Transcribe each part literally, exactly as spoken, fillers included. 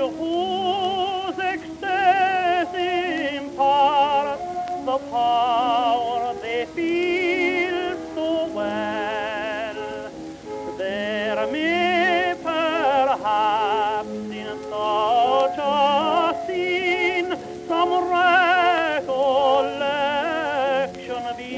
whose ecstasy imparts the power they feel so well. There may perhaps in such a scene some recollection be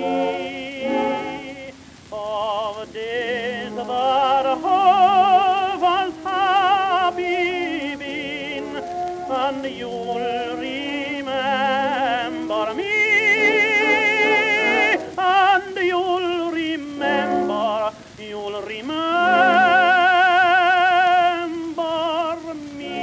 of days that have as happy been, and you'll remember me, and you'll remember, you'll remember me.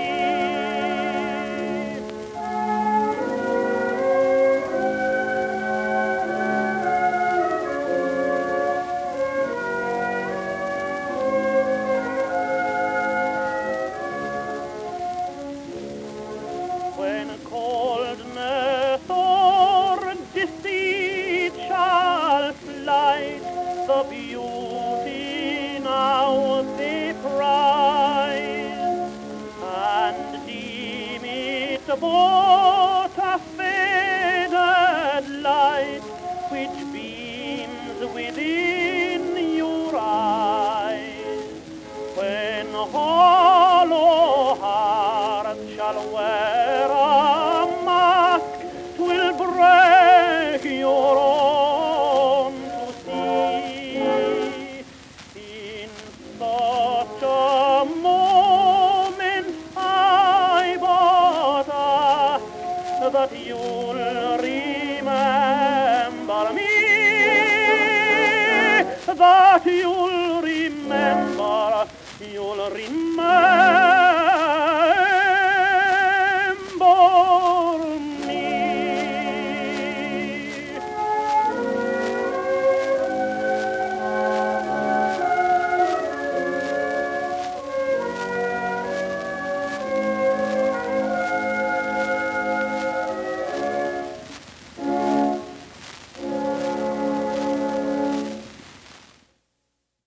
When coldness or deceit shall slight the beauty now they prize, and deem it but a faded light which beams within your eyes. When hollow hearts shall wear a mask, 'twill break your own to see. In such a moment I but ask that you'll remember me, that you'll remember, you'll remember